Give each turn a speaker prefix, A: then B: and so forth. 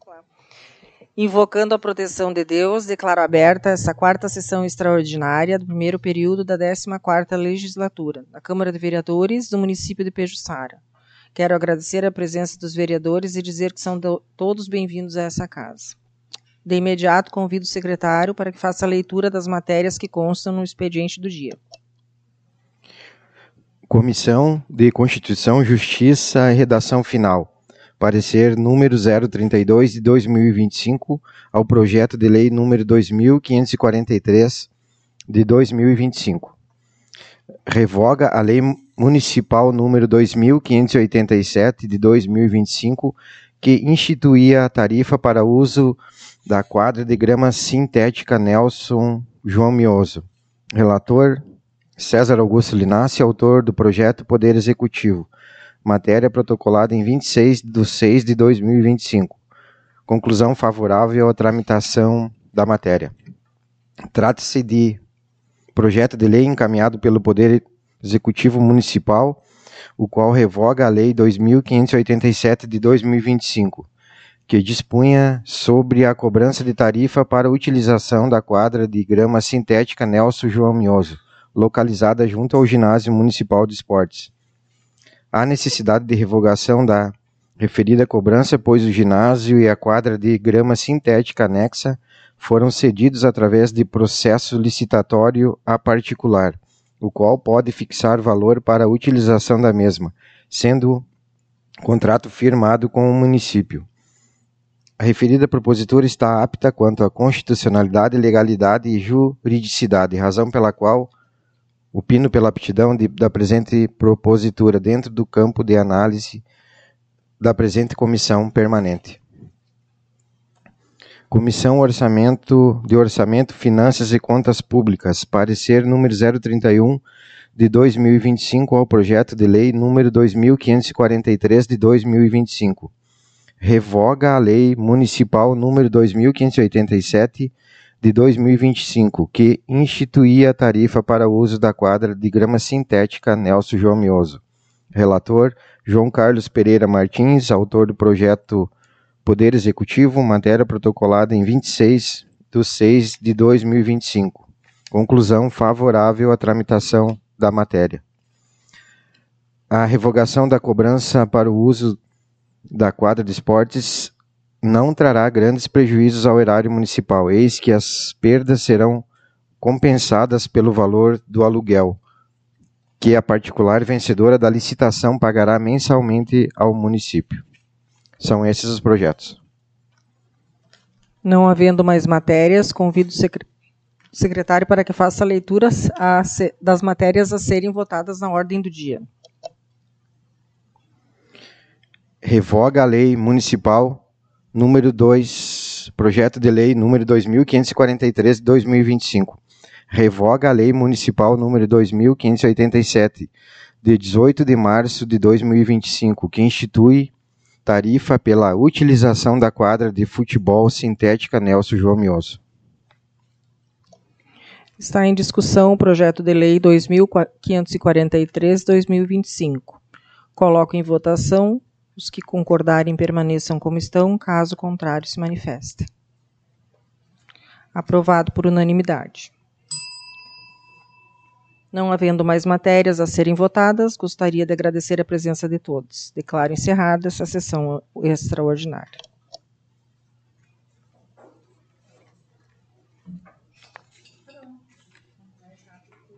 A: Invocando a proteção de Deus, declaro aberta essa quarta sessão extraordinária do primeiro período da 14ª legislatura da Câmara de Vereadores do município de Pejuçara. Quero agradecer a presença dos vereadores e dizer que são todos bem-vindos a essa casa. De imediato, convido o secretário para que faça a leitura das matérias que constam no expediente do dia.
B: Comissão de Constituição, Justiça e Redação Final. Parecer número 032 de 2025 ao projeto de lei número 2543 de 2025. Revoga a lei municipal número 2587 de 2025, que instituía a tarifa para uso da quadra de grama sintética Nelson João Mioso. Relator César Augusto Linassi, autor do projeto Poder Executivo. Matéria protocolada em 26/6 de 2025. Conclusão favorável à tramitação da matéria. Trata-se de projeto de lei encaminhado pelo Poder Executivo Municipal, o qual revoga a Lei 2587 de 2025, que dispunha sobre a cobrança de tarifa para a utilização da quadra de grama sintética Nelson João Mioso, localizada junto ao Ginásio Municipal de Esportes. Há necessidade de revogação da referida cobrança, pois o ginásio e a quadra de grama sintética anexa foram cedidos através de processo licitatório a particular, o qual pode fixar valor para a utilização da mesma, sendo contrato firmado com o município. A referida propositura está apta quanto à constitucionalidade, legalidade e juridicidade, razão pela qual opino pela aptidão da presente propositura dentro do campo de análise da presente comissão permanente. Comissão de Orçamento, Finanças e Contas Públicas, parecer número 031 de 2025 ao projeto de lei número 2543 de 2025. Revoga a lei municipal número 2587 de 2025, que instituía a tarifa para o uso da quadra de grama sintética Nelson João Mioso. Relator, João Carlos Pereira Martins, autor do projeto Poder Executivo, matéria protocolada em 26/6 de 2025. Conclusão favorável à tramitação da matéria. A revogação da cobrança para o uso da quadra de esportes não trará grandes prejuízos ao erário municipal, eis que as perdas serão compensadas pelo valor do aluguel, que a particular vencedora da licitação pagará mensalmente ao município. São esses os projetos.
A: Não havendo mais matérias, convido o secretário para que faça a leitura das matérias a serem votadas na ordem do dia.
B: Revoga a lei municipal número 2, projeto de lei número 2543 de 2025. Revoga a lei municipal número 2587 de 18 de março de 2025, que institui tarifa pela utilização da quadra de futebol sintética Nelson João Mioso.
A: Está em discussão o projeto de lei 2543 de 2025. Coloco em votação. Os que concordarem permaneçam como estão, caso contrário se manifestem. Aprovado por unanimidade. Não havendo mais matérias a serem votadas, gostaria de agradecer a presença de todos. Declaro encerrada essa sessão extraordinária.